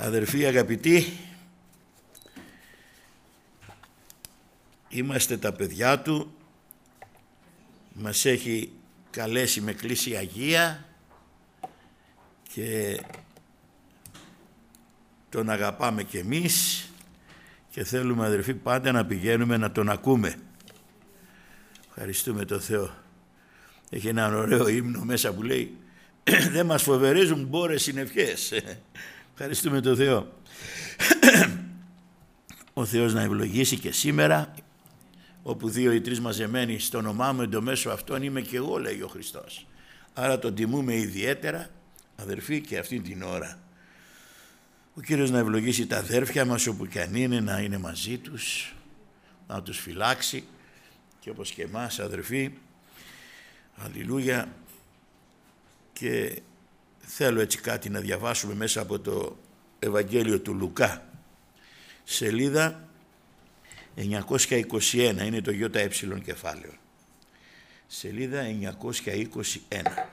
Αδερφοί αγαπητοί, είμαστε τα παιδιά του, μας έχει καλέσει με κλίση Αγία και τον αγαπάμε κι εμείς και θέλουμε, αδερφοί, πάντα να πηγαίνουμε να τον ακούμε. Ευχαριστούμε τον Θεό. Έχει έναν ωραίο ύμνο μέσα που λέει «Δεν μας φοβερίζουν μπόρες συνευχές». Ευχαριστούμε τον Θεό. Ο Θεός να ευλογήσει και σήμερα, όπου 2 ή 3 μαζεμένοι στο όνομά μου, εν το μέσο αυτόν είμαι και εγώ, λέει ο Χριστός. Άρα τον τιμούμε ιδιαίτερα, αδερφοί, και αυτή την ώρα. Ο Κύριος να ευλογήσει τα αδέρφια μας όπου και αν είναι, να είναι μαζί τους, να τους φυλάξει και όπως και εμάς, αδερφοί. Αλληλούια. Και θέλω έτσι κάτι να διαβάσουμε μέσα από το Ευαγγέλιο του Λουκά, σελίδα 921, είναι το ΙΕ κεφάλαιο, σελίδα 921.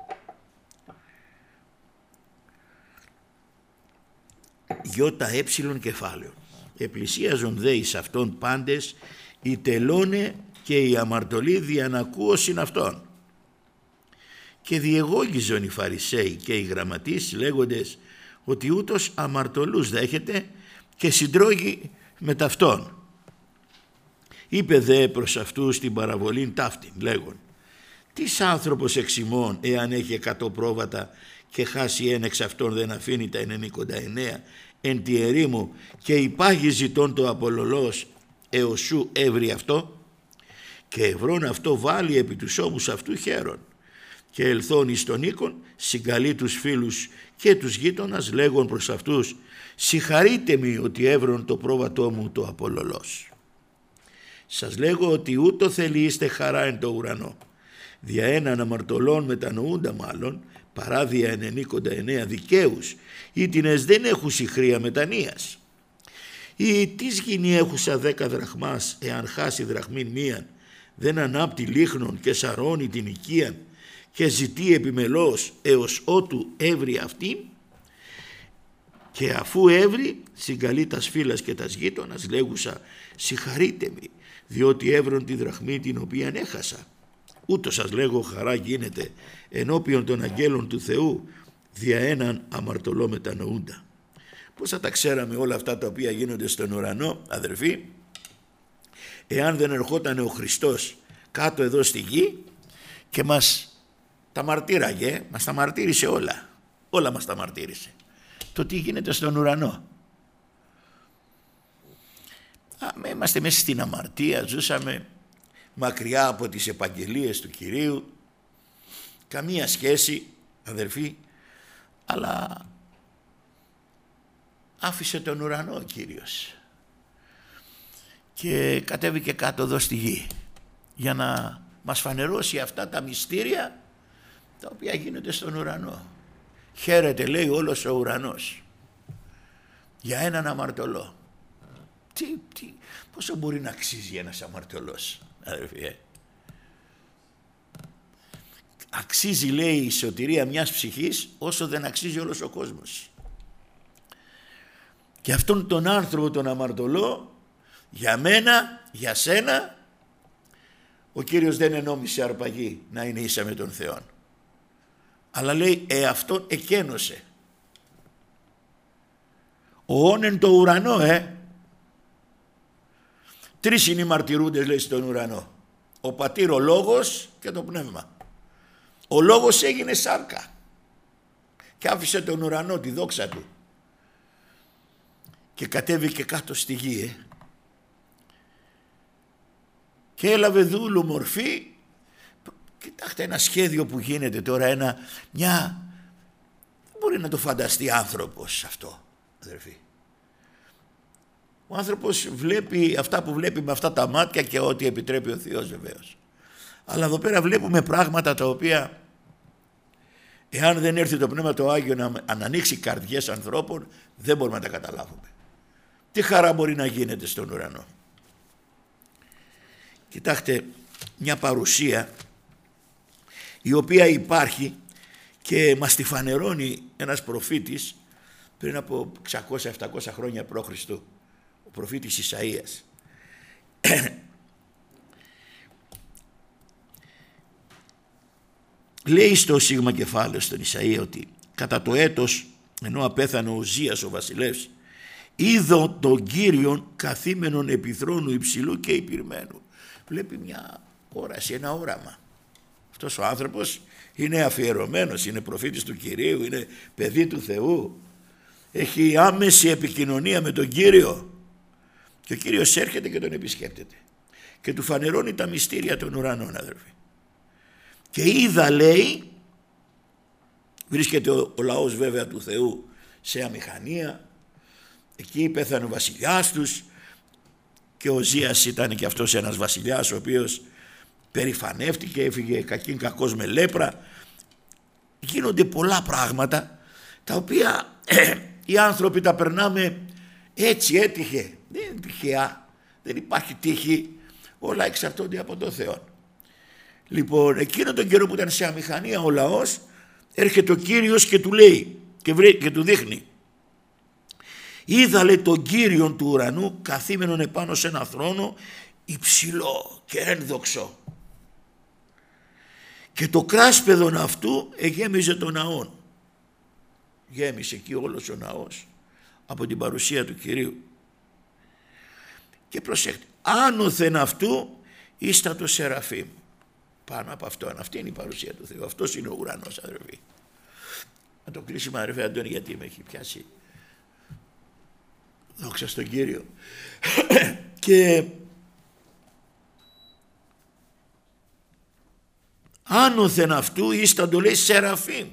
ΙΕ κεφάλαιο. Επλησίαζον δε εις αυτόν πάντες οι τελώνε και οι αμαρτωλοί διανακούωσιν αυτόν. Και διεγώγιζον οι Φαρισαίοι και οι γραμματείς λέγοντες ότι ούτως αμαρτωλούς δέχεται και συντρώγει με ταυτόν. Είπε δε προς αυτούς την παραβολήν ταύτην λέγον: «Τις άνθρωπος εξ ημών εάν έχει 100 πρόβατα και χάσει ένα εξ αυτών δεν αφήνει τα 99 εν τη ερήμου και υπάγει ζητών το απολωλός έως σου έβρει αυτό και ευρών αυτό βάλει επί τους ώμους αυτού χαίρον και ελθόν εις τον οίκον συγκαλεί τους φίλους και τους γείτονας λέγον προς αυτούς συγχαρείτε μη ότι έβρον το πρόβατό μου το απολωλός. Σας λέγω ότι ούτω θελείστε χαρά εν το ουρανό δια έναν αμαρτωλών μετανοούντα μάλλον παρά δια 99 δικαίους ήτινες δεν έχουσι χρία μετανοίας. Ή τις γίνει έχουσα 10 δραχμάς εάν χάσει δραχμήν μίαν δεν ανάπτει λίχνον και σαρώνει την οικίαν και ζητεί επιμελώς έως ότου έβρει αυτήν και αφού έβρει συγκαλεί τας φύλας και τας γείτονας λέγουσα συγχαρείτε μη διότι έβρον τη δραχμή την οποία έχασα. Ούτω σας λέγω χαρά γίνεται ενώπιον των αγγέλων του Θεού δια έναν αμαρτωλό μετανοούντα». Πώς θα τα ξέραμε όλα αυτά τα οποία γίνονται στον ουρανό, αδερφοί, εάν δεν ερχόταν ο Χριστός κάτω εδώ στη γη και μας τα μαρτύραγε, μας τα μαρτύρησε όλα μας τα μαρτύρησε το τι γίνεται στον ουρανό. Είμαστε μέσα στην αμαρτία, ζούσαμε μακριά από τις επαγγελίες του Κυρίου, καμία σχέση, αδερφοί, αλλά άφησε τον ουρανό ο Κύριος και κατέβηκε κάτω εδώ στη γη για να μας φανερώσει αυτά τα μυστήρια τα οποία γίνονται στον ουρανό. Χαίρεται, λέει, όλος ο ουρανός για έναν αμαρτωλό. Πόσο μπορεί να αξίζει ένας αμαρτωλός, αδερφοί? Αξίζει, λέει, η σωτηρία μιας ψυχής όσο δεν αξίζει όλος ο κόσμος. Και αυτόν τον άνθρωπο τον αμαρτωλό, για μένα, για σένα, ο Κύριος δεν ενόμισε αρπαγή να είναι ίσα με τον Θεό, αλλά λέει αυτόν εκένωσε. Ο όνεν το ουρανό, 3 είναι οι μαρτυρούντες, λέει, στον ουρανό: ο πατήρ, ο λόγος και το πνεύμα. Ο λόγος έγινε σάρκα και άφησε τον ουρανό, τη δόξα του, και κατέβηκε κάτω στη γη και έλαβε δούλου μορφή. Κοιτάξτε ένα σχέδιο που γίνεται τώρα, δεν μπορεί να το φανταστεί άνθρωπος αυτό, αδερφοί. Ο άνθρωπος βλέπει αυτά που βλέπει με αυτά τα μάτια και ό,τι επιτρέπει ο Θεός, βεβαίως. Αλλά εδώ πέρα βλέπουμε πράγματα τα οποία, εάν δεν έρθει το Πνεύμα το Άγιο να ανοίξει καρδιές ανθρώπων, δεν μπορούμε να τα καταλάβουμε. Τι χαρά μπορεί να γίνεται στον ουρανό. Κοιτάξτε, μια παρουσία η οποία υπάρχει και μας τη φανερώνει ένας προφήτης πριν από 600-700 χρόνια π.Χ. ο προφήτης Ισαΐας. Λέει στο σίγμα κεφάλαιο στον Ισαΐα ότι κατά το έτος, ενώ απέθανε ο Ουζίας ο βασιλεύς, είδω τον Κύριον καθήμενον επί θρόνου υψηλού και υπηρμένου. Βλέπει μια όραση, ένα όραμα. Αυτός ο άνθρωπος είναι αφιερωμένος, είναι προφήτης του Κυρίου, είναι παιδί του Θεού, έχει άμεση επικοινωνία με τον Κύριο, και ο Κύριος έρχεται και τον επισκέπτεται και του φανερώνει τα μυστήρια των ουρανών, αδερφοί. Και είδα, λέει, βρίσκεται ο λαός βέβαια του Θεού σε αμηχανία, εκεί πέθανε ο βασιλιάς τους, και ο Ουζίας ήταν και αυτός ένας βασιλιάς ο οποίος περηφανεύτηκε, έφυγε κακήν κακός με λέπρα. Γίνονται πολλά πράγματα τα οποία οι άνθρωποι τα περνάμε έτσι, έτυχε. Δεν είναι τυχαία, δεν υπάρχει τύχη, όλα εξαρτώνται από τον Θεό. Λοιπόν, εκείνο τον καιρό που ήταν σε αμηχανία ο λαός, έρχεται ο Κύριος και του λέει και του δείχνει. Είδα, λέει, τον Κύριον του ουρανού καθήμενον επάνω σε ένα θρόνο υψηλό και ένδοξο, και το κράσπεδον αυτού εγέμιζε τον ναόν. Γέμισε εκεί όλος ο ναός από την παρουσία του Κυρίου. Και προσέχτε, άνωθεν αυτού ίστατο Σεραφείμ. Πάνω από αυτόν, αυτή είναι η παρουσία του Θεού, αυτός είναι ο ουρανός, αδερφοί. Να το κλείσουμε, αδερφέ Αντώνη, γιατί με έχει πιάσει. Δόξα στον Κύριο. Και άνωθεν αυτού ίσταντο, λέει, Σεραφείμ.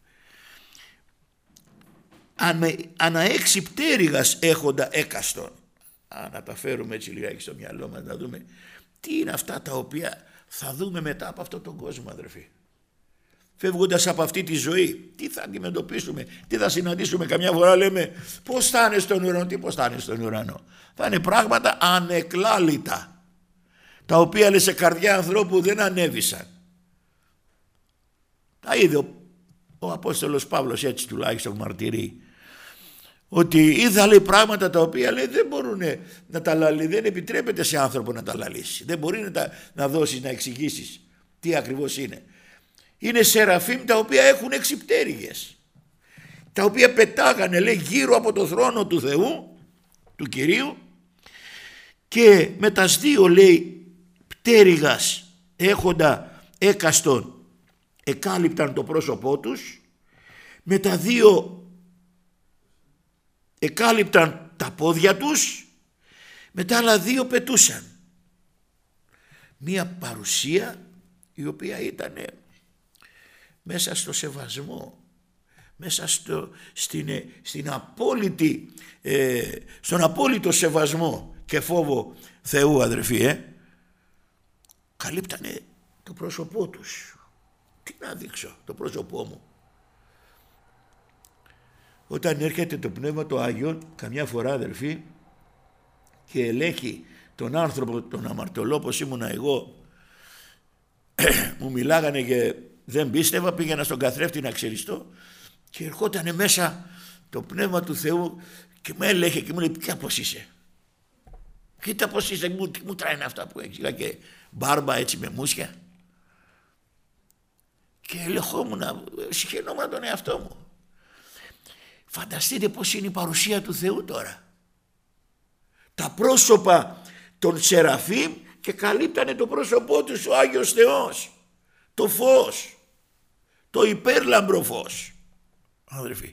Ανά 6 πτέρυγας έχοντα έκαστον. Να τα φέρουμε έτσι λιγάκι στο μυαλό μας, να δούμε τι είναι αυτά τα οποία θα δούμε μετά από αυτόν τον κόσμο, αδερφοί. Φεύγοντας από αυτή τη ζωή, τι θα αντιμετωπίσουμε, τι θα συναντήσουμε. Καμιά φορά λέμε πώς θα είναι στον ουρανό. Τι πώς θα είναι στον ουρανό? Θα είναι πράγματα ανεκλάλητα, τα οποία, λέει, σε καρδιά ανθρώπου δεν ανέβησαν. Τα είδε ο Απόστολος Παύλος, έτσι τουλάχιστον μαρτυρεί, ότι είδα, λέει, πράγματα τα οποία, λέει, δεν μπορούν να τα λαλεί, δεν επιτρέπεται σε άνθρωπο να τα λαλήσει, δεν μπορεί να δώσεις, να εξηγήσεις τι ακριβώς είναι. Είναι Σεραφείμ τα οποία έχουν 6 πτέρυγες, τα οποία πετάγανε, λέει, γύρω από το θρόνο του Θεού, του Κυρίου, και με τας 2, λέει, πτέρυγας έχοντα έκαστον εκάλυπταν το πρόσωπό τους, με τα 2 εκάλυπταν τα πόδια τους, με τα άλλα 2 πετούσαν. Μία παρουσία η οποία ήταν μέσα στο σεβασμό, μέσα στον απόλυτο σεβασμό και φόβο Θεού, αδερφοί. Καλύπτανε το πρόσωπό τους. Τι να δείξω το πρόσωπό μου? Όταν έρχεται το Πνεύμα το Άγιον καμιά φορά, αδερφοί, και ελέγχει τον άνθρωπο, τον αμαρτωλό, όπως ήμουνα εγώ, μου μιλάγανε και δεν πίστευα, πήγαινα στον καθρέφτη να ξεριστώ και ερχόταν μέσα το Πνεύμα του Θεού και με έλεγχε και μου λέει, ποια πως είσαι? Κοίτα πως είσαι, μου τράνε αυτά που έχεις. Είχα και μπάρμπα έτσι με μουσια και ελεγχόμουν, συχαινόμουν τον εαυτό μου. Φανταστείτε πως είναι η παρουσία του Θεού τώρα. Τα πρόσωπα των Σεραφείμ και καλύπτανε το πρόσωπό τους ο Άγιος Θεός. Το φως, το υπέρλαμπρο φως, αδερφοί.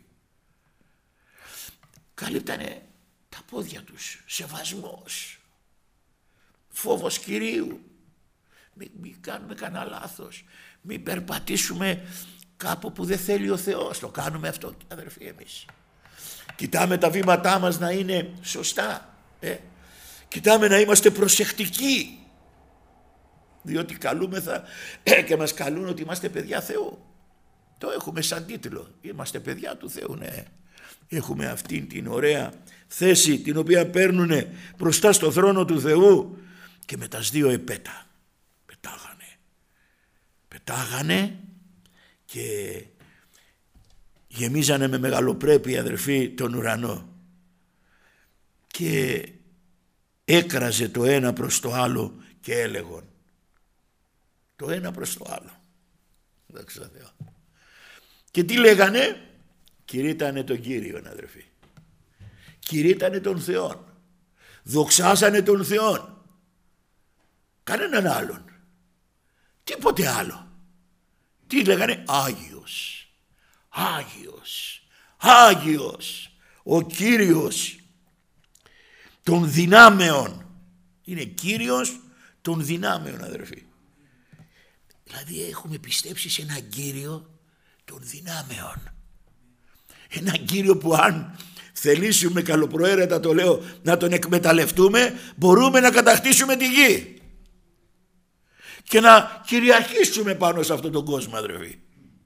Καλύπτανε τα πόδια τους, σεβασμός, φόβος Κυρίου. Μην κάνουμε κανένα λάθος, μην περπατήσουμε κάπου που δεν θέλει ο Θεός. Το κάνουμε αυτό, αδερφοί, εμείς. Κοιτάμε τα βήματά μας να είναι σωστά. Κοιτάμε να είμαστε προσεκτικοί. Διότι καλούμεθα και μας καλούν ότι είμαστε παιδιά Θεού. Το έχουμε σαν τίτλο. Είμαστε παιδιά του Θεού, ναι. Έχουμε αυτήν την ωραία θέση την οποία παίρνουν μπροστά στο θρόνο του Θεού και με τας 2 πετάγανε και γεμίζανε με μεγαλοπρέπεια, αδερφοί, τον ουρανό, και έκραζε το ένα προς το άλλο και έλεγον. Το ένα προς το άλλο. Δόξα τω Θεώ. Και τι λέγανε? Κηρύττανε τον Κύριον, αδερφοί. Κηρύττανε τον Θεόν. Δοξάσανε τον Θεόν. Κανέναν άλλον. Τίποτε άλλο. Τι λέγανε? Άγιος. Άγιος. Άγιος. Ο Κύριος των δυνάμεων. Είναι Κύριος των δυνάμεων, αδερφοί. Δηλαδή έχουμε πιστέψει σε έναν Κύριο των δυνάμεων. Έναν Κύριο που αν θελήσουμε, καλοπροαίρετα το λέω, να τον εκμεταλλευτούμε, μπορούμε να κατακτήσουμε τη γη και να κυριαρχήσουμε πάνω σε αυτόν τον κόσμο, αδερφοί.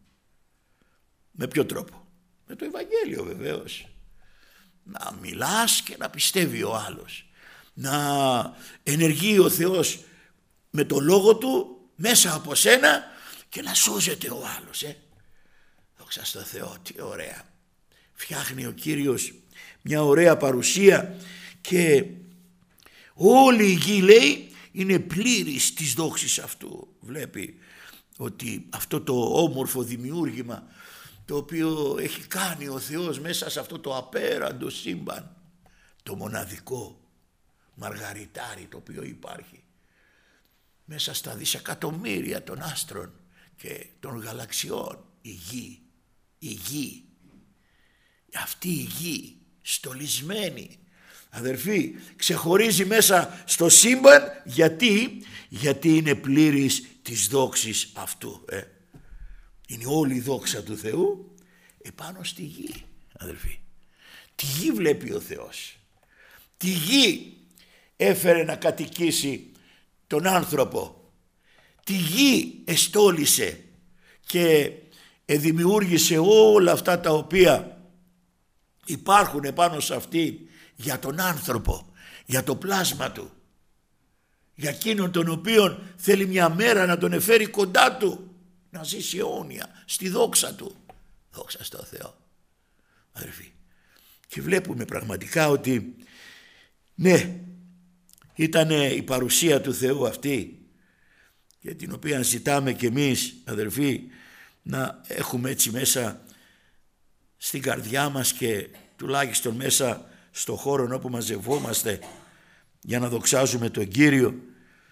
Με ποιο τρόπο? Με το Ευαγγέλιο, βεβαίως. Να μιλάς και να πιστεύει ο άλλος, να ενεργεί ο Θεός με το λόγο του μέσα από σένα και να σώζεται ο άλλος. Δόξα τω Θεώ, τι ωραία. Φτιάχνει ο Κύριος μια ωραία παρουσία και όλη η γη, λέει, είναι πλήρης της δόξης αυτού. Βλέπει ότι αυτό το όμορφο δημιούργημα το οποίο έχει κάνει ο Θεός μέσα σε αυτό το απέραντο σύμπαν, το μοναδικό μαργαριτάρι το οποίο υπάρχει μέσα στα δισεκατομμύρια των άστρων και των γαλαξιών, η γη, αυτή η γη στολισμένη, αδερφοί, ξεχωρίζει μέσα στο σύμπαν. Γιατί είναι πλήρης της δόξης αυτού. Είναι όλη η δόξα του Θεού επάνω στη γη, αδερφοί. Τη γη βλέπει ο Θεός. Τη γη έφερε να κατοικήσει τον άνθρωπο. Τη γη εστόλισε και δημιούργησε όλα αυτά τα οποία υπάρχουν επάνω σε αυτή για τον άνθρωπο, για το πλάσμα του, για εκείνον τον οποίον θέλει μια μέρα να τον εφέρει κοντά του, να ζήσει αιώνια στη δόξα του. Δόξα στο Θεό, αδερφοί. Και βλέπουμε πραγματικά ότι ναι, ήταν η παρουσία του Θεού αυτή, για την οποία ζητάμε κι εμείς, αδερφοί, να έχουμε έτσι μέσα στην καρδιά μας και τουλάχιστον μέσα στο χώρο όπου μαζευόμαστε για να δοξάζουμε τον Κύριο.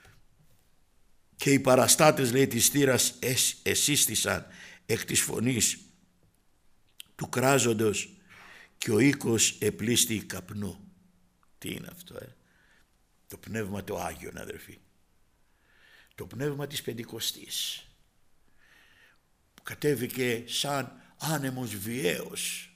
Και οι παραστάτες, λέει, της θύρας εσύστησαν εκ της φωνής του κράζοντος και ο οίκος επλήστη καπνού. Τι είναι αυτό? Το πνεύμα το Άγιον, αδερφοί. Το πνεύμα της Πεντηκοστής που κατέβηκε σαν άνεμος βιαίος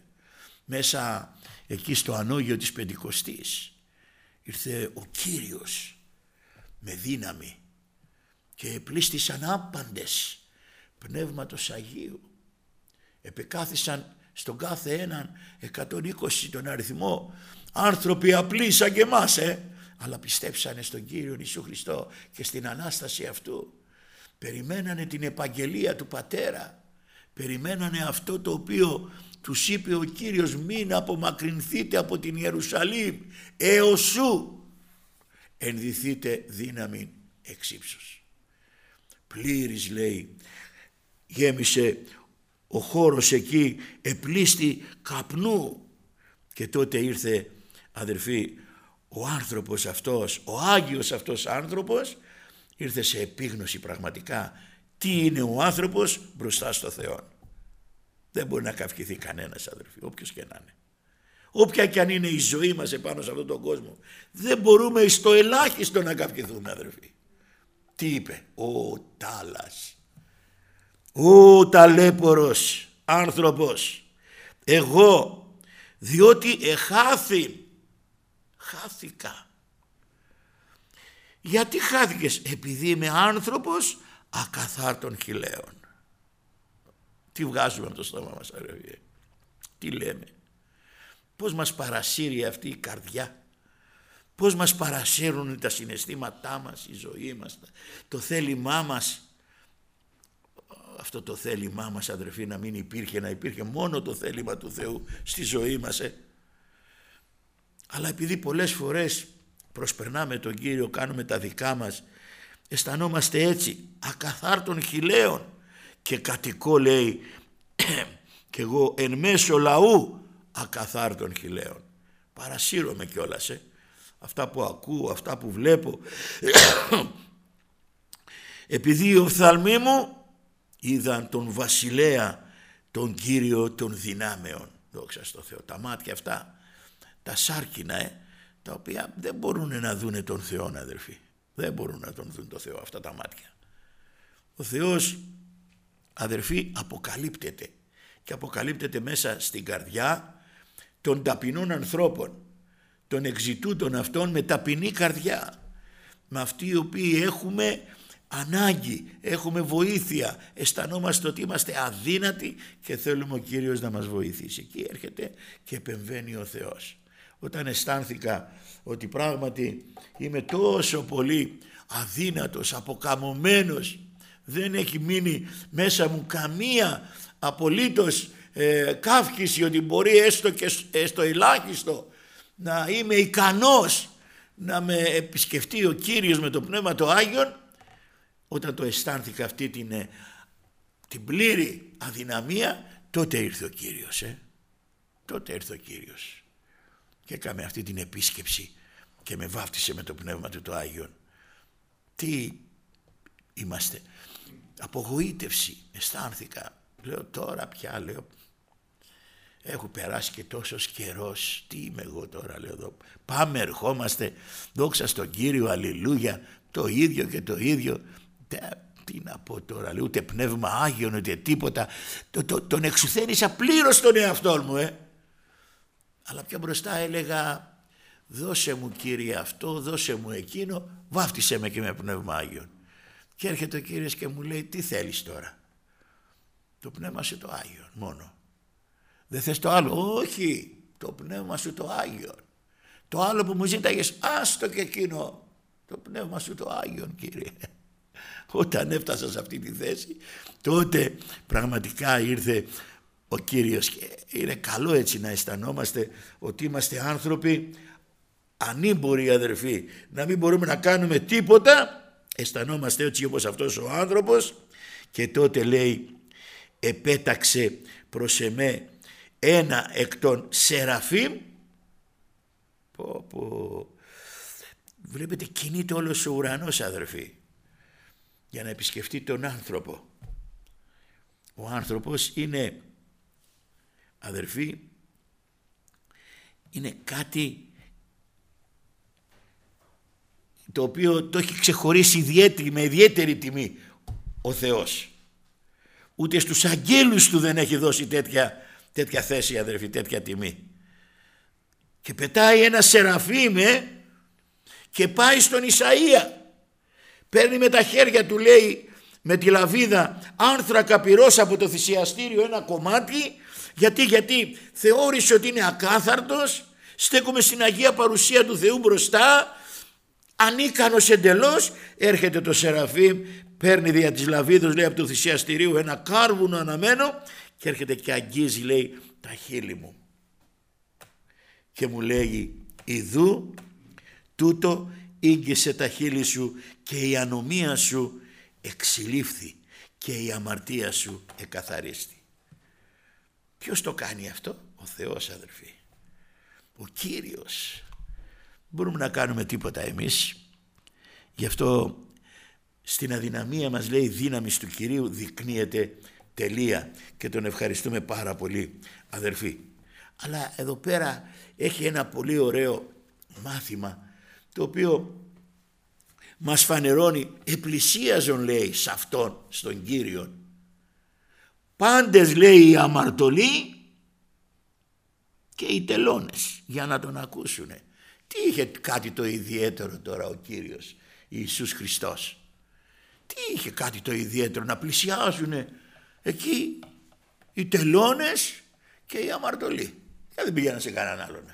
μέσα εκεί στο ανώγιο της Πεντηκοστής. Ήρθε ο Κύριος με δύναμη και επλήστησαν άπαντες πνεύματος Αγίου. Επεκάθισαν στον κάθε έναν 120 τον αριθμό άνθρωποι απλοί σαν και εμάς, αλλά πιστέψανε στον Κύριο Ιησού Χριστό και στην Ανάσταση αυτού. Περιμένανε την επαγγελία του Πατέρα, περιμένανε αυτό το οποίο τους είπε ο Κύριος: μην απομακρυνθείτε από την Ιερουσαλήμ έως σου ενδυθείτε δύναμη εξ ύψους. Πλήρης, λέει, γέμισε ο χώρος εκεί, επλήστη καπνού. Και τότε ήρθε, αδερφοί, ο άνθρωπος αυτός, ο Άγιος αυτός άνθρωπος, ήρθε σε επίγνωση πραγματικά τι είναι ο άνθρωπος μπροστά στο Θεό. Δεν μπορεί να καυχηθεί κανένας, αδερφοί, όποιος και να είναι. Όποια και αν είναι η ζωή μας επάνω σε αυτόν τον κόσμο, δεν μπορούμε στο ελάχιστο να καυχηθούμε, αδερφοί. Τι είπε? Ο τάλας, ο ταλέπορος άνθρωπος, εγώ διότι χάθηκα. Γιατί χάθηκες? Επειδή είμαι άνθρωπος ακαθάρτων χιλέων. Τι βγάζουμε από το στόμα μας, αδερφοί? Τι λέμε? Πώς μας παρασύρει αυτή η καρδιά? Πώς μας παρασύρουν τα συναισθήματά μας, η ζωή μας, το θέλημά μας? αυτό το θέλημά μας, αδερφοί, να μην υπήρχε, να υπήρχε μόνο το θέλημα του Θεού στη ζωή μας. Αλλά επειδή πολλές φορές προσπερνάμε τον Κύριο, κάνουμε τα δικά μας, αισθανόμαστε έτσι ακαθάρτων χιλέων, και κατοικώ, λέει, και εγώ εν μέσω λαού ακαθάρτων χιλέων. Παρασύρωμαι κιόλας, αυτά που ακούω, αυτά που βλέπω, επειδή οι οφθαλμοί μου είδαν τον βασιλέα, τον Κύριο των δυνάμεων. Δόξα στο Θεό. Τα μάτια αυτά, τα σάρκινα, τα οποία δεν μπορούν να δούνε τον Θεό, αδερφοί. Δεν μπορούν να τον δουν τον Θεό αυτά τα μάτια. Ο Θεός, αδερφοί, αποκαλύπτεται, και αποκαλύπτεται μέσα στην καρδιά των ταπεινών ανθρώπων, των εξητούτων αυτών με ταπεινή καρδιά, με αυτοί οι οποίοι έχουμε ανάγκη, έχουμε βοήθεια, αισθανόμαστε ότι είμαστε αδύνατοι και θέλουμε ο Κύριος να μας βοηθήσει. Εκεί έρχεται και επεμβαίνει ο Θεός. Όταν αισθάνθηκα ότι πράγματι είμαι τόσο πολύ αδύνατος, αποκαμωμένος, δεν έχει μείνει μέσα μου καμία απολύτως καύχηση ότι μπορεί έστω και στο ελάχιστο να είμαι ικανός να με επισκεφτεί ο Κύριος με το Πνεύμα το Άγιον, όταν το αισθάνθηκα αυτή την πλήρη αδυναμία, τότε ήρθε ο Κύριος. Τότε ήρθε ο Κύριος και έκαμε αυτή την επίσκεψη και με βάφτισε με το Πνεύμα του το Άγιον. Τι είμαστε? Απογοήτευση αισθάνθηκα. Λέω τώρα πια, λέω, έχω περάσει και τόσος καιρός, τι είμαι εγώ τώρα, λέω εδώ. Πάμε, ερχόμαστε, δόξα στον Κύριο, αλληλούια, το ίδιο και το ίδιο. Τι να πω τώρα, λέω, ούτε Πνεύμα Άγιον, ούτε τίποτα. Τον εξουθένησα πλήρως τον εαυτό μου, Αλλά πιο μπροστά έλεγα, δώσε μου Κύριε αυτό, δώσε μου εκείνο, βάφτισε με και με Πνεύμα Άγιον. Και έρχεται ο Κύριος και μου λέει, τι θέλεις τώρα? Το Πνεύμα σου το Άγιον μόνο. Δεν θες το άλλο? Όχι, το Πνεύμα σου το Άγιον. Το άλλο που μου ζήταγες, άστο και εκείνο. Το Πνεύμα σου το Άγιον, Κύριε. Όταν έφτασα σε αυτή τη θέση, τότε πραγματικά ήρθε ο Κύριος. Και είναι καλό έτσι να αισθανόμαστε ότι είμαστε άνθρωποι ανήμποροι, αδερφοί, να μην μπορούμε να κάνουμε τίποτα. Αισθανόμαστε έτσι όπως αυτός ο άνθρωπος, και τότε λέει, επέταξε προς εμέ ένα εκ των Σεραφείμ. Βλέπετε, κινείται όλος ο ουρανός, αδερφοί, για να επισκεφτεί τον άνθρωπο. Ο άνθρωπος είναι, αδερφοί, είναι κάτι το οποίο το έχει ξεχωρίσει με ιδιαίτερη τιμή ο Θεός. Ούτε στους αγγέλους του δεν έχει δώσει τέτοια θέση, αδερφοί, τέτοια τιμή. Και πετάει ένα Σεραφείμ και πάει στον Ισαΐα. Παίρνει με τα χέρια του, λέει, με τη λαβίδα άνθρακα πυρός από το θυσιαστήριο ένα κομμάτι. Γιατί θεώρησε ότι είναι ακάθαρτος, στέκομαι στην Αγία Παρουσία του Θεού μπροστά, ανίκανος εντελώς. Έρχεται το Σεραφείμ, παίρνει δια της λαβίδος, λέει, από το θυσιαστηρίου ένα κάρβουνο αναμένο και έρχεται και αγγίζει, λέει, τα χείλη μου και μου λέγει, ιδού τούτο ήγγισε τα χείλη σου και η ανομία σου εξυλήφθη και η αμαρτία σου εκαθαρίστη. Ποιος το κάνει αυτό? Ο Θεός, αδερφοί, ο Κύριος. Μπορούμε να κάνουμε τίποτα εμείς. Γι' αυτό στην αδυναμία μας, λέει, η δύναμη του Κυρίου δεικνύεται τελεία, και τον ευχαριστούμε πάρα πολύ, αδερφοί. Αλλά εδώ πέρα έχει ένα πολύ ωραίο μάθημα, το οποίο μας φανερώνει, επλησίαζον, λέει, σε αυτόν, στον Κύριον, πάντες, λέει, οι αμαρτωλοί και οι τελώνες, για να τον ακούσουνε. Τι είχε κάτι το ιδιαίτερο τώρα ο Κύριος Ιησούς Χριστός? Τι είχε κάτι το ιδιαίτερο να πλησιάζουν εκεί οι τελώνες και οι αμαρτωλοί? Γιατί δεν πηγαίναν σε κανέναν άλλον?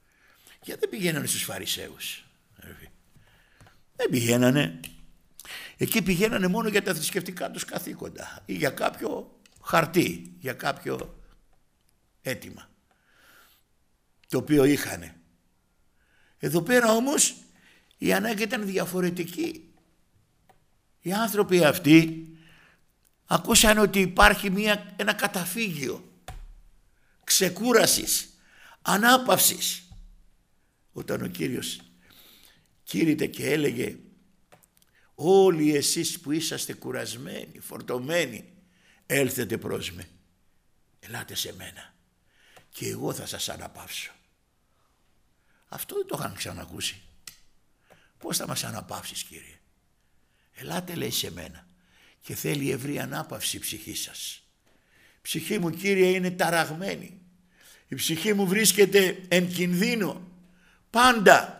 Γιατί δεν πηγαίνανε στους Φαρισαίους? Δεν πηγαίνανε. Εκεί πηγαίνανε μόνο για τα θρησκευτικά τους καθήκοντα ή για κάποιο χαρτί, για κάποιο αίτημα το οποίο είχανε. Εδώ πέρα όμως η ανάγκη ήταν διαφορετική. Οι άνθρωποι αυτοί ακούσαν ότι υπάρχει ένα καταφύγιο ξεκούρασης, ανάπαυσης. Όταν ο Κύριος κήρυτε και έλεγε όλοι εσείς που είσαστε κουρασμένοι, φορτωμένοι, έλθετε προς με, ελάτε σε μένα και εγώ θα σας αναπαύσω. Αυτό δεν το είχαν ξανακούσει. Πώς θα μας αναπαύσεις, Κύριε? Ελάτε, λέει, σε μένα και θέλει ευρύ ανάπαυση η ψυχή σας. Η ψυχή μου, Κύριε, είναι ταραγμένη. Η ψυχή μου βρίσκεται εν κινδύνο πάντα.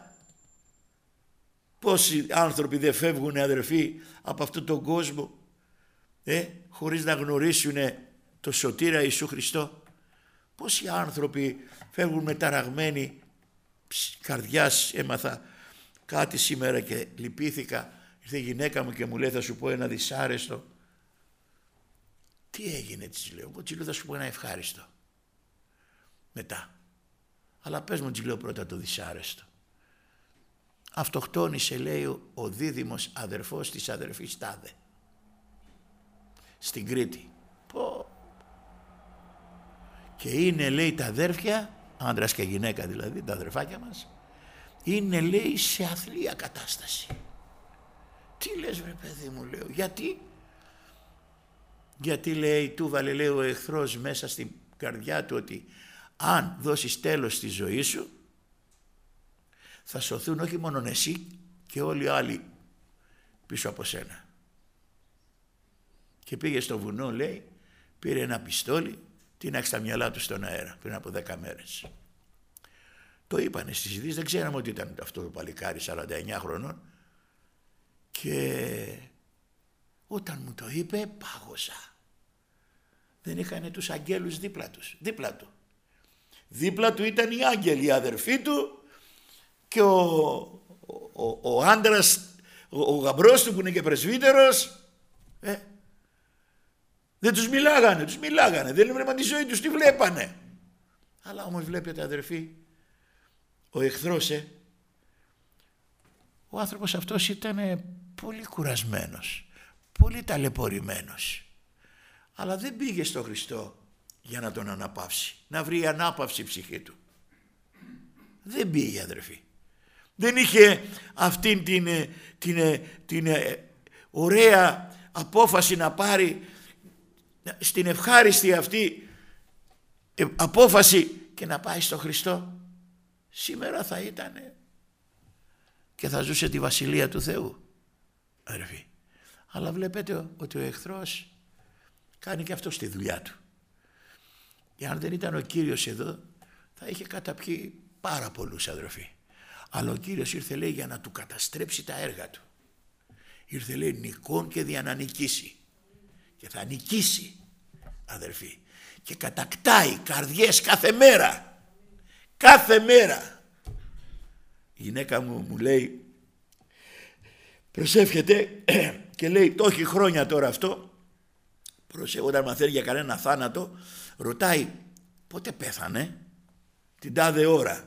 Πόσοι άνθρωποι δεν φεύγουν, αδερφοί, από αυτόν τον κόσμο χωρίς να γνωρίσουν το σωτήρα Ιησού Χριστό. Πόσοι άνθρωποι φεύγουν με ταραγμένη καρδιάς. Έμαθα κάτι σήμερα και λυπήθηκα. Ήρθε η γυναίκα μου και μου λέει, θα σου πω ένα δυσάρεστο. Τι έγινε, της λέω? Της λέω, θα σου πω ένα ευχάριστο μετά. Αλλά πες μου, της λέω, πρώτα το δυσάρεστο. Αυτοκτόνησε, λέει, ο δίδυμος αδερφός της αδερφής τάδε στην Κρήτη. Πω. Και είναι, λέει, τα αδέρφια, άντρας και γυναίκα δηλαδή, τα αδερφάκια μας, είναι, λέει, σε αθλία κατάσταση. Τι λες, βρε παιδί μου, λέω? Γιατί λέει, του βάλε, λέει, ο εχθρός μέσα στην καρδιά του ότι αν δώσεις τέλος στη ζωή σου θα σωθούν όχι μόνο εσύ και όλοι οι άλλοι πίσω από σένα. Και πήγε στο βουνό, λέει, πήρε ένα πιστόλι, τίναξε τα μυαλά του στον αέρα πριν από 10 μέρες. Το είπανε στις ειδήσεις, δεν ξέραμε ότι ήταν αυτό το παλικάρι 49 χρονών. Και όταν μου το είπε, πάγωσα. Δεν είχανε τους αγγέλους δίπλα του. Δίπλα του ήταν οι άγγελοι, οι αδερφοί του και ο άντρας, ο γαμπρός του που είναι και πρεσβύτερος. Δεν τους μιλάγανε, δεν έβλεπαν τη ζωή τους, τη βλέπανε. Αλλά όμως βλέπετε, αδερφοί, ο εχθρός, ο άνθρωπος αυτός ήταν πολύ κουρασμένος, πολύ ταλαιπωρημένος. Αλλά δεν πήγε στο Χριστό για να τον αναπαύσει, να βρει ανάπαυση η ψυχή του. Δεν πήγε, αδερφοί. Δεν είχε αυτήν την ωραία απόφαση να πάρει, στην ευχάριστη αυτή απόφαση και να πάει στο Χριστό. Σήμερα θα ήταν και θα ζούσε τη Βασιλεία του Θεού, αδερφοί. Αλλά βλέπετε ότι ο εχθρός κάνει και αυτό τη δουλειά του. Και αν δεν ήταν ο Κύριος εδώ, θα είχε καταπιεί πάρα πολλούς, αδερφοί. Αλλά ο Κύριος ήρθε, λέει, για να του καταστρέψει τα έργα του. Ήρθε, λέει, νικών και δια να νικήσει. Και θα νικήσει, αδερφοί. Και κατακτάει καρδιές κάθε μέρα. Κάθε μέρα. Η γυναίκα μου λέει, προσεύχεται και λέει, το έχει χρόνια τώρα αυτό. Όταν μαθαίνει για κανένα θάνατο, ρωτάει, πότε πέθανε? Την τάδε ώρα.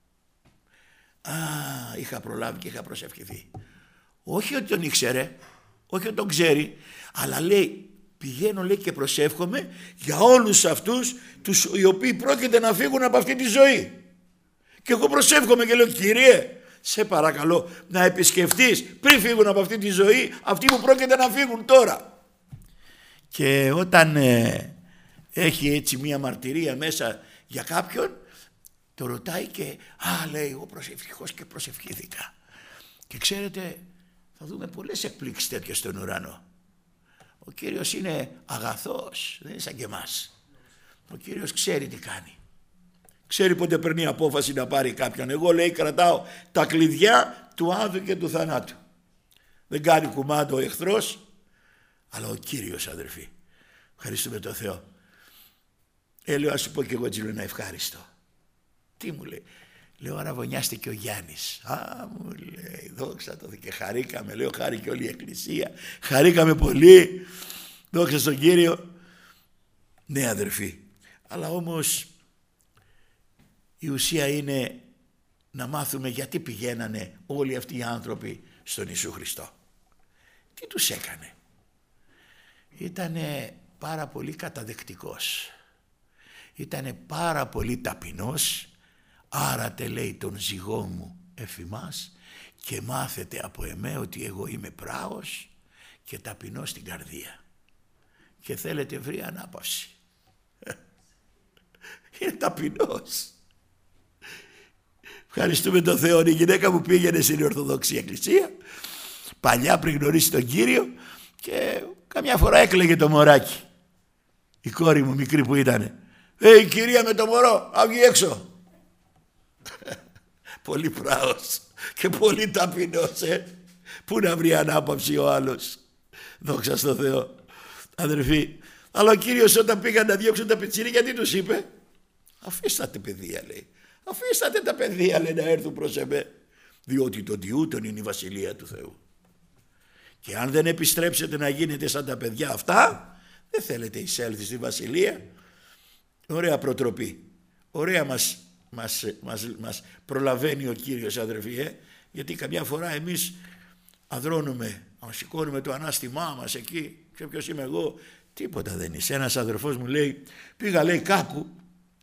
Είχα προλάβει και είχα προσευχηθεί. Όχι ότι τον ήξερε, όχι ότι τον ξέρει, αλλά λέει, πηγαίνω, λέει, και προσεύχομαι για όλους αυτούς τους οι οποίοι πρόκειται να φύγουν από αυτή τη ζωή. Και εγώ προσεύχομαι και λέω, Κύριε, σε παρακαλώ να επισκεφτείς πριν φύγουν από αυτή τη ζωή αυτοί που πρόκειται να φύγουν τώρα. Και όταν έχει έτσι μία μαρτυρία μέσα για κάποιον, το ρωτάει και λέει, εγώ προσευχικός και προσευχήθηκα. Και ξέρετε, θα δούμε πολλές εκπλήξεις τέτοιες στον ουρανό. Ο Κύριος είναι αγαθός, δεν είναι σαν και εμάς. Ο Κύριος ξέρει τι κάνει. Ξέρει πότε παίρνει απόφαση να πάρει κάποιον. Εγώ, λέει, κρατάω τα κλειδιά του άδου και του θανάτου. Δεν κάνει κουμάντο ο εχθρός, αλλά ο Κύριος, αδερφοί. Ευχαριστούμε τον Θεό. Λέω, ας σου πω και εγώ, έτσι, λέω, ένα ευχάριστο. Τι μου λέει? Λέω, αραβωνιάστε και ο Γιάννης. Α, μου λέει, δόξα τω και χαρήκαμε. Λέω, χάρη και όλη η εκκλησία. Χαρήκαμε πολύ. Δόξα στον Κύριο. Ναι, αδερφοί. Αλλά όμως η ουσία είναι να μάθουμε γιατί πηγαίνανε όλοι αυτοί οι άνθρωποι στον Ιησού Χριστό. Τι τους έκανε? Ήτανε πάρα πολύ καταδεκτικός. Ήτανε πάρα πολύ ταπεινός. Άρατε, λέει, τον ζυγό μου εφημάς και μάθετε από εμέ ότι εγώ είμαι πράος και ταπεινός στην καρδία. Και θέλετε βρει ανάπαυση. Είναι ταπεινός. Ευχαριστούμε τον Θεό. Η γυναίκα μου πήγαινε στην Ορθοδόξη Εκκλησία παλιά, πριν γνωρίσει τον Κύριο, και καμιά φορά έκλαιγε το μωράκι. Η κόρη μου μικρή που ήτανε. Η κυρία με το μωρό, άβγει έξω. Πολύ πράος και πολύ ταπεινός, Πού να βρει ανάπαυση ο άλλος? Δόξα στον Θεό, αδερφοί. Αλλά ο Κύριος όταν πήγαν να διώξουν τα πιτσιρίκια, γιατί τους είπε? Αφήσατε παιδεία, λέει. Αφήσατε τα παιδεία, λέει, να έρθουν προς εμέ, διότι το τιούτον είναι η βασιλεία του Θεού. Και αν δεν επιστρέψετε να γίνετε σαν τα παιδιά αυτά, δεν θέλετε εισέλθει στη βασιλεία. Ωραία προτροπή. Ωραία μας προλαβαίνει ο Κύριος, αδερφοί, γιατί καμιά φορά εμείς αδρώνουμε, σηκώνουμε το ανάστημά μας εκεί. Και ποιος είμαι εγώ? Τίποτα δεν είσαι. Ένας αδερφός μου λέει, πήγα, λέει, κάπου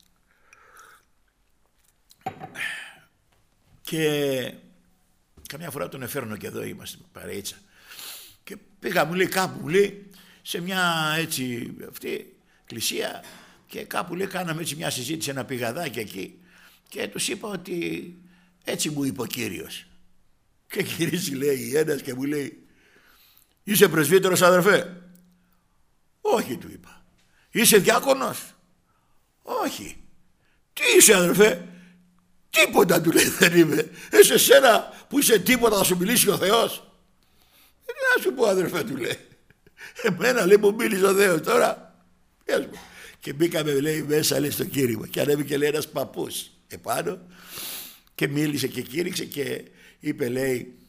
και καμιά φορά τον εφέρνω και εδώ είμαστε παρείτσα, και πήγα, μου λέει, κάπου, μου λέει, σε μια έτσι αυτή εκκλησία, και κάπου, λέει, κάναμε έτσι μια συζήτηση, ένα πηγαδάκι εκεί, και τους είπα ότι έτσι μου είπε ο Κύριος. Και γυρίζει, λέει, ένας και μου λέει, είσαι πρεσβύτερος, αδερφέ? Όχι, του είπα. Είσαι διάκονος? Όχι. Τι είσαι, αδερφέ? Τίποτα, του λέει, δεν είμαι. Σε σένα που είσαι τίποτα θα σου μιλήσει ο Θεός? Να σου πω, αδερφέ, του λέει. Εμένα, λέει, μου μίλησε ο Θεός τώρα. Και μπήκαμε, λέει, μέσα, λέει, στο κήρυγμα, και ανέβηκε, λέει, ένας παππούς επάνω και μίλησε και κήρυξε και είπε, λέει,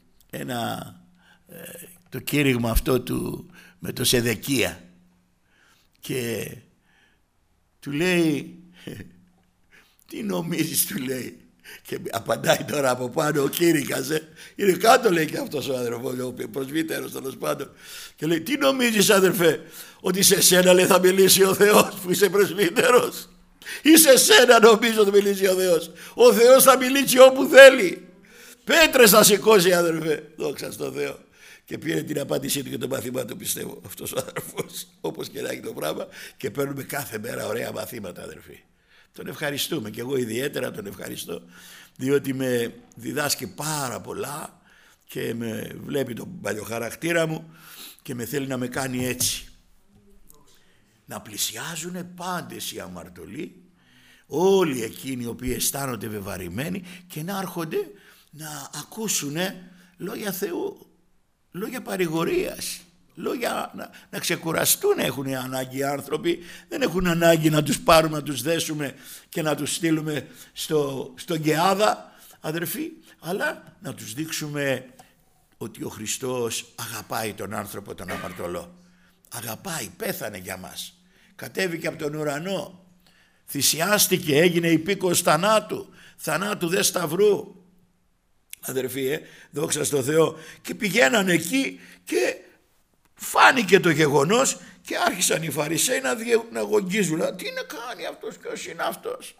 το κήρυγμα αυτό με το Σεδεκία, και του λέει, τι νομίζεις, του λέει, και απαντάει τώρα από πάνω ο κήρυκας, είναι κάτω, λέει, και αυτός ο αδερφός, ο πρεσβύτερος τέλος πάντων, και λέει, τι νομίζεις, αδερφέ, ότι σε σένα, λέει, θα μιλήσει ο Θεός που είσαι πρεσβύτερος? Ή σε σένα νομίζω θα μιλήσει ο Θεός? Ο Θεός θα μιλήσει όπου θέλει. Πέτρες θα σηκώσει, αδερφέ. Δόξα στον Θεό. Και πήρε την απάντησή του και το μάθημά του, πιστεύω, αυτός ο αδερφός, όπως και να έχει το πράγμα, και παίρνουμε κάθε μέρα ωραία μαθήματα, αδερφοί. Τον ευχαριστούμε και εγώ ιδιαίτερα τον ευχαριστώ, διότι με διδάσκει πάρα πολλά και με βλέπει τον παλιοχαρακτήρα μου και με θέλει να με κάνει έτσι. Να πλησιάζουν πάντες οι αμαρτωλοί, όλοι εκείνοι οι οποίοι αισθάνονται βεβαρημένοι, και να έρχονται να ακούσουν λόγια Θεού, λόγια παρηγορίας, λόγια να ξεκουραστούν. Έχουν ανάγκη οι άνθρωποι, δεν έχουν ανάγκη να τους πάρουμε, να τους δέσουμε και να τους στείλουμε στον Γκεάδα, αδερφοί, αλλά να τους δείξουμε ότι ο Χριστός αγαπάει τον άνθρωπο τον αμαρτωλό. Αγαπάει, πέθανε για μας, κατέβηκε από τον ουρανό, θυσιάστηκε, έγινε υπήκοος θανάτου δε σταυρού, αδερφοί, δόξα στο Θεό. Και πηγαίναν εκεί και φάνηκε το γεγονός και άρχισαν οι Φαρισαίοι να γογγίζουν. Τι να κάνει αυτός, ποιος είναι αυτός,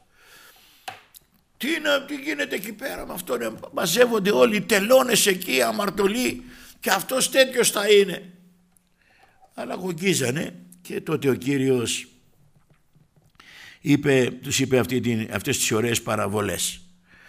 τι γίνεται εκεί πέρα με αυτόν? Μαζεύονται όλοι οι τελώνες εκεί, αμαρτωλοί, και αυτός τέτοιος θα είναι. Αλλά γογγίζανε. Και τότε ο Κύριος τους είπε αυτές τις ωραίες παραβολές.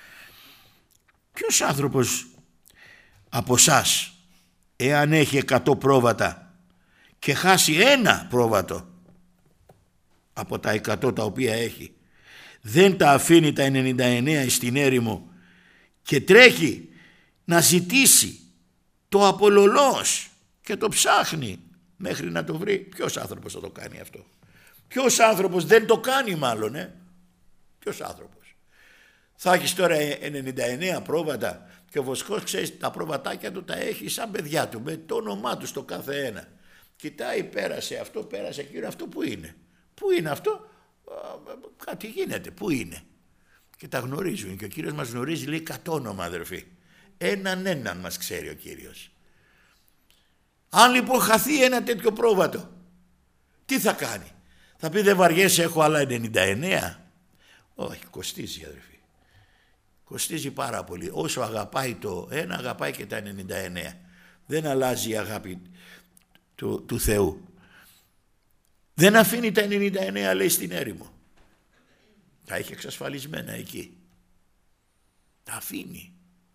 Ποιος άνθρωπος από εσάς, εάν έχει 100 πρόβατα και χάσει ένα πρόβατο από τα 100 τα οποία έχει, δεν τα αφήνει τα 99 στην έρημο και τρέχει να ζητήσει το απολωλός και το ψάχνει μέχρι να το βρει? Ποιος άνθρωπος θα το κάνει αυτό? Ποιος άνθρωπος δεν το κάνει μάλλον, Ποιος άνθρωπος? Θα έχεις τώρα 99 πρόβατα και ο Βοσκός, ξέρεις, τα πρόβατάκια του τα έχει σαν παιδιά του, με το όνομά του στο κάθε ένα. Κοιτάει, πέρασε αυτό, πέρασε εκείνο, αυτό που είναι. Πού είναι αυτό? Κάτι γίνεται, πού είναι? Και τα γνωρίζουν και ο Κύριος μας γνωρίζει, λέει, κατ' όνομα, αδερφοί. Έναν μας ξέρει ο Κύριος. Αν λοιπόν χαθεί ένα τέτοιο πρόβατο, τι θα κάνει? Θα πει, δεν βαριέσαι, έχω άλλα 99? Όχι, κοστίζει, αδερφοί. Κοστίζει πάρα πολύ. Όσο αγαπάει το ένα, αγαπάει και τα 99. Δεν αλλάζει η αγάπη του Θεού. Δεν αφήνει τα 99, λέει, στην έρημο. Τα έχει εξασφαλισμένα εκεί. Τα αφήνει.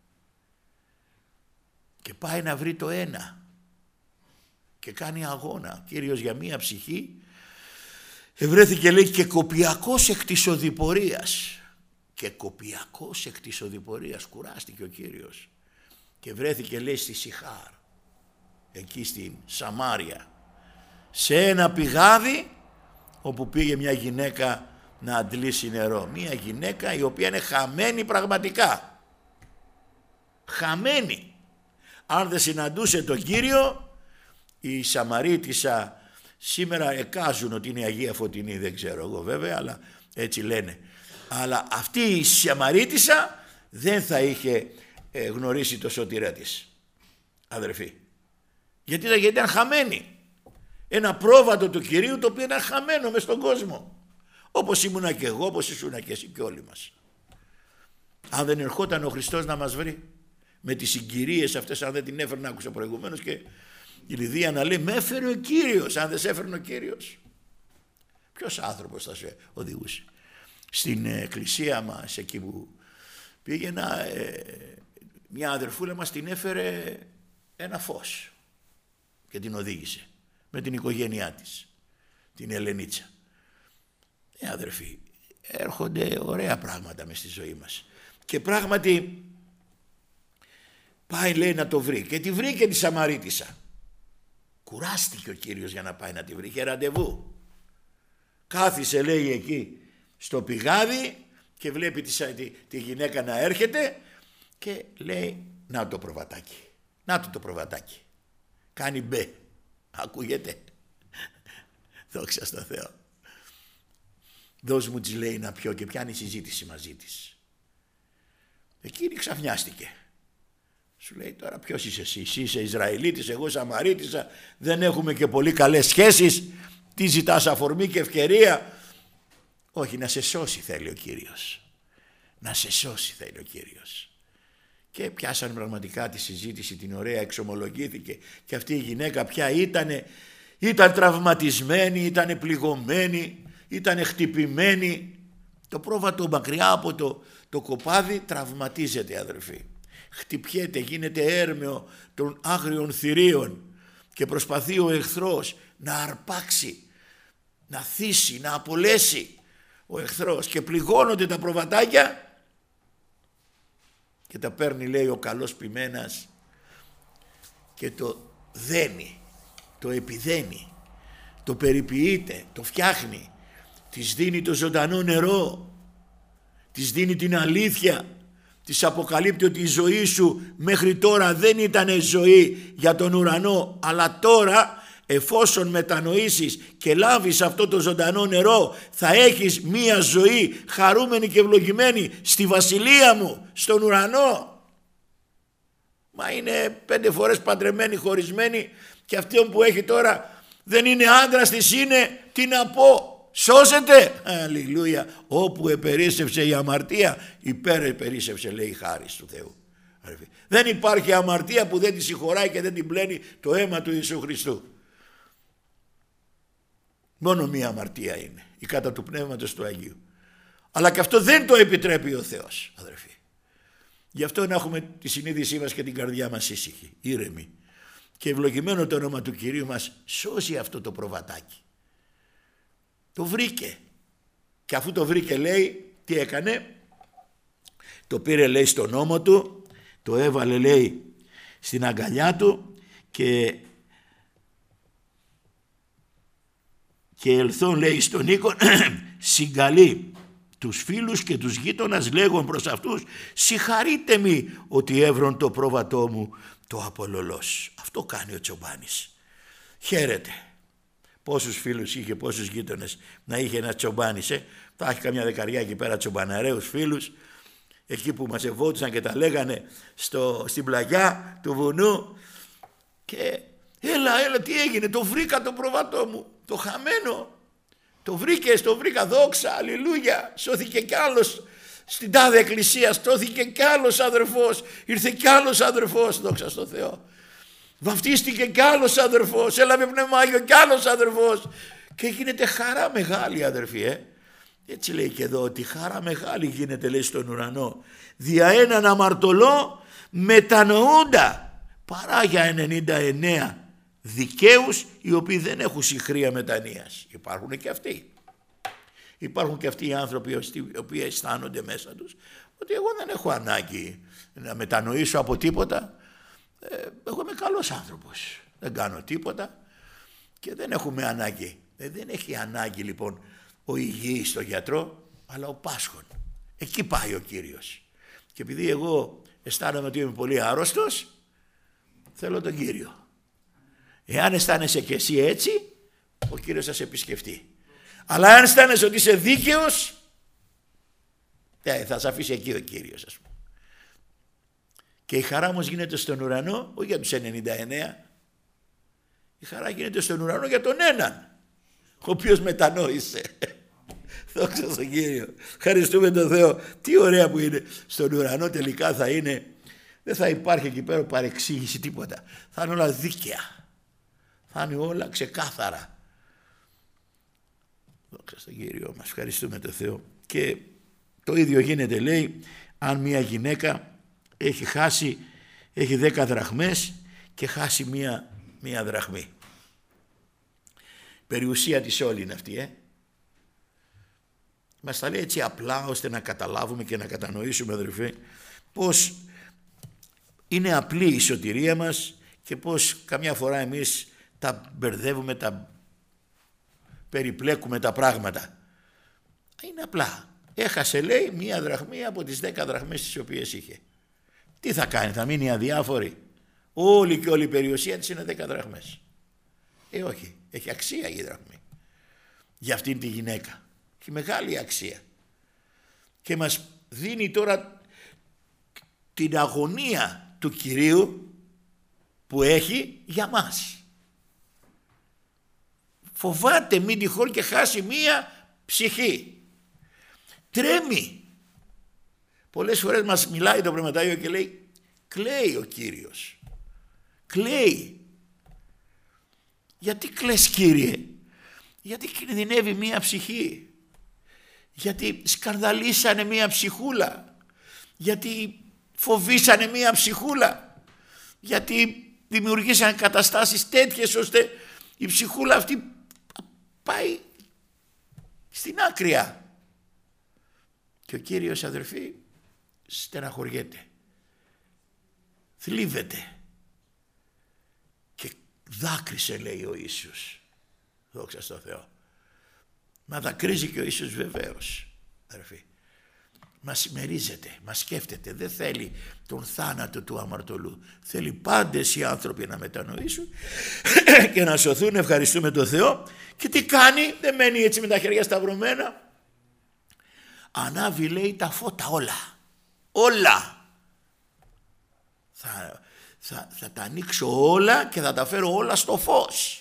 Και πάει να βρει το ένα. Και κάνει αγώνα. Κύριος για μία ψυχή ευρέθηκε, λέει, και κοπιακός εκ της οδηπορίας. Και κοπιακός εκ της οδηπορίας. Κουράστηκε ο Κύριος. Και βρέθηκε, λέει, στη Σιχάρ. Εκεί στην Σαμάρια. Σε ένα πηγάδι όπου πήγε μια γυναίκα να αντλήσει νερό. Μια γυναίκα η οποία είναι χαμένη πραγματικά. Χαμένη. Αν δεν συναντούσε τον Κύριο, η Σαμαρίτισσα, σήμερα εκάζουν ότι είναι η Αγία Φωτεινή, δεν ξέρω εγώ βέβαια, αλλά έτσι λένε. Αλλά αυτή η Σαμαρίτισσα δεν θα είχε γνωρίσει το σωτηρά της, αδερφοί. Γιατί ήταν χαμένη. Ένα πρόβατο του Κυρίου το οποίο ήταν χαμένο μες στον κόσμο. Όπως ήμουνα και εγώ, όπως ήσουνα και εσύ και όλοι μας. Αν δεν ερχόταν ο Χριστός να μας βρει, με τις συγκυρίες αυτές, αν δεν την έφερνε, άκουσα προηγουμένως και η Λιδία να λέει, με έφερε ο Κύριος. Αν δεν σε έφερνε ο Κύριος, ποιος άνθρωπος θα σε οδηγούσε? Στην εκκλησία μας, εκεί που πήγαινα, μια αδερφούλα μας την έφερε ένα φως και την οδήγησε με την οικογένειά της, την Ελενίτσα. Αδερφοί, έρχονται ωραία πράγματα μες στη ζωή μας. Και πράγματι πάει, λέει, να το βρει και τη βρήκε τη Σαμαρίτισσα. Κουράστηκε ο Κύριος για να πάει να τη βρει, είχε ραντεβού. Κάθισε, λέει, εκεί στο πηγάδι και βλέπει τη γυναίκα να έρχεται και λέει, να το προβατάκι, να το προβατάκι. Κάνει μπε, ακούγεται? Δόξα στο Θεό. Δώσ' μου, της λέει, να πιω, και πιάνει συζήτηση μαζί της. Εκείνη ξαφνιάστηκε. Σου λέει, τώρα ποιος είσαι εσύ? Εσύ είσαι Ισραηλίτης, εγώ Σαμαρίτισσα, δεν έχουμε και πολύ καλές σχέσεις, τι ζητάς αφορμή και ευκαιρία? Όχι, να σε σώσει θέλει ο Κύριος. Να σε σώσει θέλει ο Κύριος. Και πιάσαν πραγματικά τη συζήτηση την ωραία, εξομολογήθηκε και αυτή η γυναίκα πια ήταν τραυματισμένη, ήταν πληγωμένη, ήταν χτυπημένη. Το πρόβατο μακριά από το κοπάδι τραυματίζεται, αδερφοί. Χτυπιέται, γίνεται έρμεο των άγριων θηρίων και προσπαθεί ο εχθρός να αρπάξει, να θύσει, να απολέσει ο εχθρός και πληγώνονται τα προβατάκια και τα παίρνει, λέει, ο καλός ποιμένας και το δένει, το επιδένει, το περιποιείται, το φτιάχνει, της δίνει το ζωντανό νερό, της δίνει την αλήθεια, της αποκαλύπτει ότι η ζωή σου μέχρι τώρα δεν ήταν ζωή για τον ουρανό, αλλά τώρα, εφόσον μετανοήσεις και λάβεις αυτό το ζωντανό νερό, θα έχεις μία ζωή χαρούμενη και ευλογημένη στη βασιλεία μου, στον ουρανό. Μα είναι 5 φορές παντρεμένη, χωρισμένη, και αυτόν που έχει τώρα δεν είναι άντρας της, είναι, τι να πω, σώσεται. Αλληλούια. Όπου επερίσσευσε η αμαρτία, υπερεπερίσσευσε, λέει, η χάρις του Θεού. Δεν υπάρχει αμαρτία που δεν τη συγχωράει και δεν την πλένει το αίμα του Ιησού Χριστού. Μόνο μία αμαρτία είναι, η κατά του Πνεύματος του Αγίου. Αλλά και αυτό δεν το επιτρέπει ο Θεός, αδερφοί. Γι' αυτό να έχουμε τη συνείδησή μας και την καρδιά μας ήσυχη, ήρεμη. Και ευλογημένο το όνομα του Κυρίου μας σώζει αυτό το προβατάκι. Το βρήκε. Και αφού το βρήκε, λέει, τι έκανε? Το πήρε, λέει, στον ώμο του, το έβαλε, λέει, στην αγκαλιά του και ελθόν, λέει, στον οίκον συγκαλεί τους φίλους και τους γείτονας λέγον προς αυτούς, συγχαρείτε μη ότι έβρον το πρόβατό μου το απολωλός. Αυτό κάνει ο τσομπάνης. Χαίρεται. Πόσους φίλους είχε, πόσους γείτονες να είχε ένα τσομπάνης, θα έχει καμιά δεκαριά εκεί πέρα τσομπαναραίους φίλους, εκεί που μαζευόντουσαν και τα λέγανε στην πλαγιά του βουνού, και έλα, τι έγινε, το βρήκα το πρόβατό μου, το χαμένο. Το βρήκες, το βρήκα, δόξα, αλληλούια, σώθηκε κι άλλος στην τάδε εκκλησία, σώθηκε κι άλλος αδερφός, ήρθε κι άλλος αδερφός, δόξα στο Θεό. Βαφτίστηκε κι άλλος αδερφός, έλαβε πνεύμα Άγιο κι άλλος αδερφός, και γίνεται χαρά μεγάλη, αδερφοί. Έτσι λέει και εδώ, ότι χαρά μεγάλη γίνεται, λέει, στον ουρανό, δια έναν αμαρτωλό μετανοούντα, παρά για 99 δικαίους οι οποίοι δεν έχουν συγχρία μετανοίας. Υπάρχουν και αυτοί. Υπάρχουν και αυτοί οι άνθρωποι οι οποίοι αισθάνονται μέσα τους ότι εγώ δεν έχω ανάγκη να μετανοήσω από τίποτα. Εγώ είμαι καλός άνθρωπος. Δεν κάνω τίποτα και δεν έχουμε ανάγκη. Δεν έχει ανάγκη λοιπόν ο υγιής στο γιατρό, αλλά ο πάσχων. Εκεί πάει ο Κύριος. Και επειδή εγώ αισθάνομαι ότι είμαι πολύ άρρωστος, θέλω τον Κύριο. Εάν αισθάνεσαι και εσύ έτσι, ο Κύριος θα σε επισκεφτεί. Αλλά αν αισθάνεσαι ότι είσαι δίκαιος, θα σε αφήσει εκεί ο Κύριος, ας πούμε. Και η χαρά όμως γίνεται στον ουρανό, όχι για τους 99. Η χαρά γίνεται στον ουρανό για τον έναν, ο οποίος μετανόησε. Δόξα στον Κύριο. Ευχαριστούμε τον Θεό. Τι ωραία που είναι. Στον ουρανό τελικά θα είναι, δεν θα υπάρχει εκεί πέρα παρεξήγηση, τίποτα. Θα είναι όλα δίκαια. Θα είναι όλα ξεκάθαρα. Δόξα στον Κύριο μας. Ευχαριστούμε τον Θεό. Και το ίδιο γίνεται, λέει, αν μια γυναίκα έχει 10 δραχμές και χάσει μία δραχμή. Περιουσία της όλη είναι αυτή, Μας τα λέει έτσι απλά ώστε να καταλάβουμε και να κατανοήσουμε, αδερφοί, πως είναι απλή η σωτηρία μας και πως καμιά φορά εμείς τα μπερδεύουμε, τα περιπλέκουμε τα πράγματα. Είναι απλά. Έχασε, λέει, μία δραχμή από τις 10 δραχμές τις οποίες είχε. Τι θα κάνει, θα μείνει αδιάφορη? Όλη και όλη η περιουσία της είναι 10 δραχμές. Όχι, έχει αξία η δραχμή για αυτήν τη γυναίκα. Έχει μεγάλη αξία. Και μας δίνει τώρα την αγωνία του Κυρίου που έχει για μας. Φοβάται μην τυχόν και χάσει μία ψυχή. Τρέμει. Πολλές φορές μας μιλάει το Πνευματάριο και λέει, κλαίει ο Κύριος. Κλαίει. Γιατί κλαις, Κύριε? Γιατί κινδυνεύει μία ψυχή. Γιατί σκανδαλίσανε μία ψυχούλα. Γιατί φοβήσανε μία ψυχούλα. Γιατί δημιουργήσανε καταστάσεις τέτοιες ώστε η ψυχούλα αυτή πάει στην άκρια. Και ο Κύριος, αδερφοί, στεναχωριέται, θλίβεται και δάκρυσε, λέει ο Ιησούς. Δόξα στο Θεό. Μα δακρύζει και ο Ιησούς, βεβαίως, αδερφοί. Μας συμμερίζεται, μας σκέφτεται. Δεν θέλει τον θάνατο του αμαρτωλού. Θέλει πάντες οι άνθρωποι να μετανοήσουν και να σωθούν. Ευχαριστούμε τον Θεό. Και τι κάνει? Δεν μένει έτσι με τα χέρια σταυρωμένα. Ανάβει, λέει, τα φώτα όλα. Όλα. Θα τα ανοίξω όλα και θα τα φέρω όλα στο φως.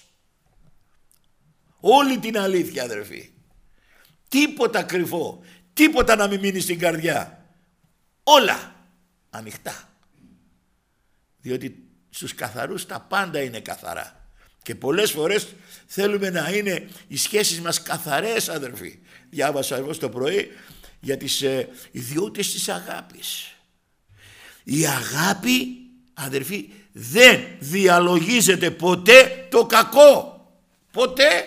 Όλη την αλήθεια, αδερφοί. Τίποτα κρυφό. Τίποτα να μην μείνει στην καρδιά. Όλα ανοιχτά. Διότι στους καθαρούς τα πάντα είναι καθαρά. Και πολλές φορές θέλουμε να είναι οι σχέσεις μας καθαρές, αδερφοί. Διάβασα εγώ το πρωί για τις ιδιότητες της αγάπης. Η αγάπη, αδερφοί, δεν διαλογίζεται ποτέ το κακό. Ποτέ.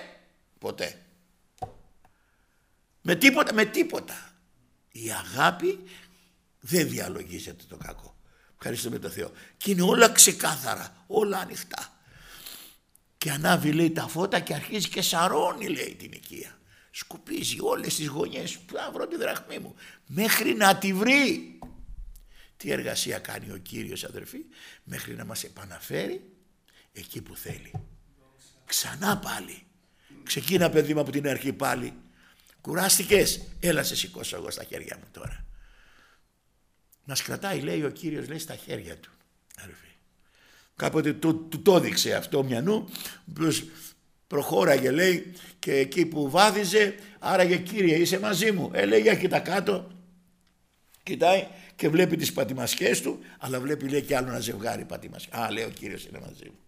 Με τίποτα. Η αγάπη δεν διαλογίζεται το κακό. Ευχαριστούμε τον Θεό. Και είναι όλα ξεκάθαρα, όλα ανοιχτά. Και ανάβει, λέει, τα φώτα και αρχίζει και σαρώνει, λέει, την οικία. σκουπίζει όλες τις γωνιές, πού να βρω τη δραχμή μου, μέχρι να τη βρει. Τι εργασία κάνει ο Κύριος, αδερφοί? Μέχρι να μας επαναφέρει εκεί που θέλει. Ξανά πάλι. Ξεκίνα, παιδί μου, από την αρχή πάλι. Κουράστηκες? Έλα σε σηκώσω εγώ στα χέρια μου τώρα. Μας κρατάει, λέει ο Κύριος, λέει, στα χέρια του. Αδερφοί. Κάποτε του το έδειξε αυτό μιανού, προχώραγε, λέει, και εκεί που βάδιζε, άραγε, Κύριε, είσαι μαζί μου? Λέει, για κοίτα κάτω. Κοιτάει και βλέπει τις πατημασιές του, αλλά βλέπει, λέει, και άλλο ένα ζευγάρι πατημασιές. Λέει, ο Κύριος είναι μαζί μου.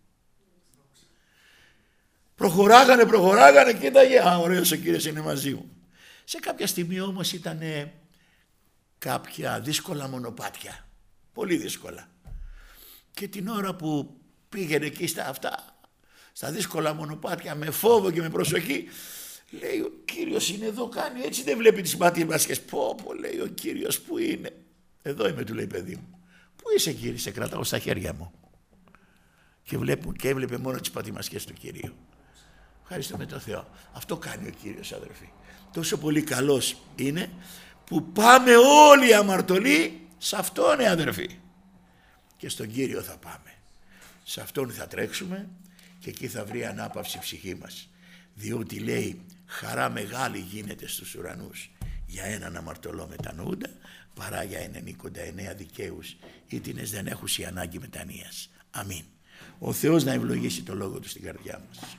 Προχωράγανε, κοίταγε, ωραίος ο Κύριος είναι μαζί μου. Σε κάποια στιγμή όμως ήταν κάποια δύσκολα μονοπάτια, πολύ δύσκολα. Και την ώρα που πήγαινε εκεί στα δύσκολα μονοπάτια, με φόβο και με προσοχή, λέει, ο Κύριος είναι εδώ, κάνει έτσι, δεν βλέπει τις πατημασιές. Πω, λέει ο Κύριος, πού είναι? Εδώ είμαι, του λέει, παιδί μου. Πού είσαι, Κύριε? Σε κρατάω στα χέρια μου. Και έβλεπε μόνο τις πατημασιές του Κυρίου. Ευχαριστούμε τον Θεό. Αυτό κάνει ο Κύριος, αδερφοί. Τόσο πολύ καλός είναι που πάμε όλοι αμαρτωλοί σε Αυτόν, αδερφοί. Και στον Κύριο θα πάμε. Σε Αυτόν θα τρέξουμε και εκεί θα βρει ανάπαυση η ψυχή μας. Διότι, λέει, χαρά μεγάλη γίνεται στους ουρανούς για έναν αμαρτωλό μετανοούντα, παρά για 99 δικαίους, ήτινες δεν έχουν η ανάγκη μετανοίας. Αμήν. Ο Θεός να ευλογήσει το λόγο του στην καρδιά μας.